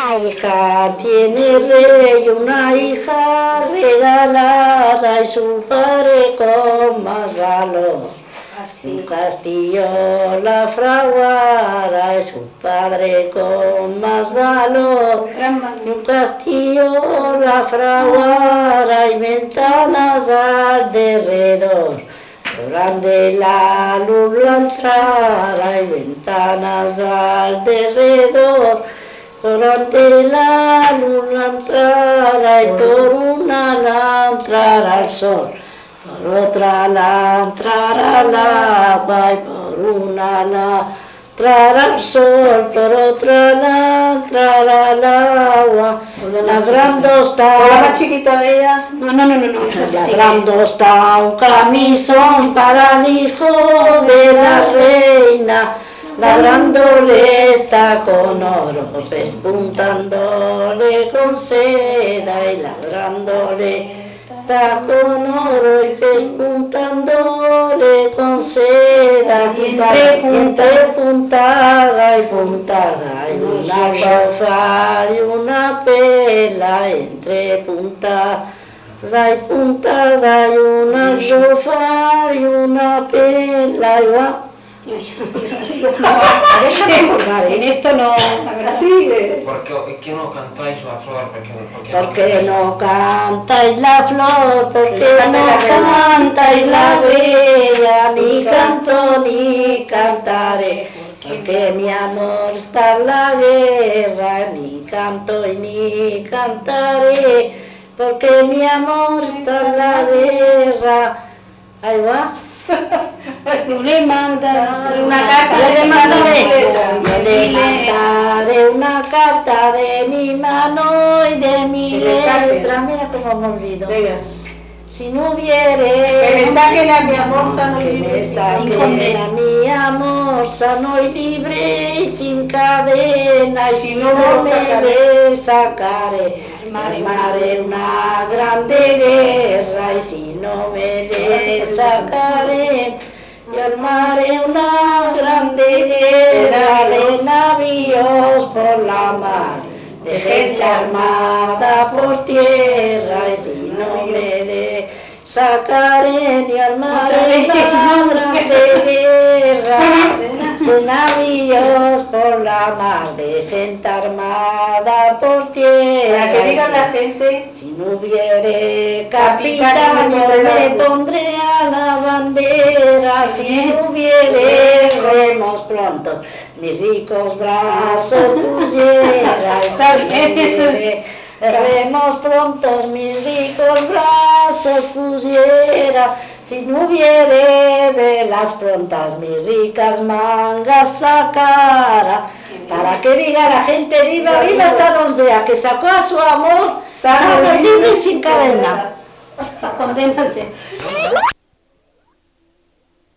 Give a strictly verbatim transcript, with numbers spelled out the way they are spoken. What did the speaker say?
hija tiene rey, una hija regalada y su padre con más valor. Un castillo la fraguara y su padre con más valor. Un castillo la fraguara y ventanas alrededor. Durante la luz la entrara y ventanas alrededor. Durante la luz la entrara y por una la entrara el sol. Por otra la entrará el agua y por una la entrará el sol, por otra la entrará el agua. Labrando está... ¿O la más chiquita de ellas? No, no, no, no, no. Labrando está un camisón para el hijo de la reina. Labrándole está con oro, pespuntándole con seda y labrándole está con oro y pespuntándole con seda, y entre, entre puntada y puntada, y una rosa y una pela, entre puntada y puntada, y una rosa y una pela, y va. En esto no... Sigue. ¿Por qué no cantáis la flor? ¿Por qué no cantáis la flor? ¿Por qué no cantáis la bella? Ni canto ni cantaré, porque mi amor está en la guerra. Ni canto y ni cantaré, porque mi amor está en la guerra. Ahí va. No le mandas una carta, yo le mandaré, yo le mandaré una carta de mi mano y de mi letra. Mira cómo me olvido. Si no hubiere... Que me saquen a mi amor sano y libre. Que me saquen a mi amor sano y libre y sin cadena. Y si no me le sacaré, armaré una grande guerra. Y si no me le sacaré, y armaré una grande guerra de navíos por la mar, de gente armada por tierra. Y si no me le sacaré, ni armaré una grande guerra de navíos por la mar, de gente armada por tierra. Para que diga la gente, si no hubiere capitán, yo me pondré a la bandera. Si no hubiere remos pronto, mis ricos brazos pusiera. Si no hubiere remos prontos, mis ricos brazos pusiera. Si no hubiere velas prontas, mis ricas mangas sacara. Para que diga la gente, viva, viva esta doncella que sacó a su amor sano y libre y sin cadena. condénase.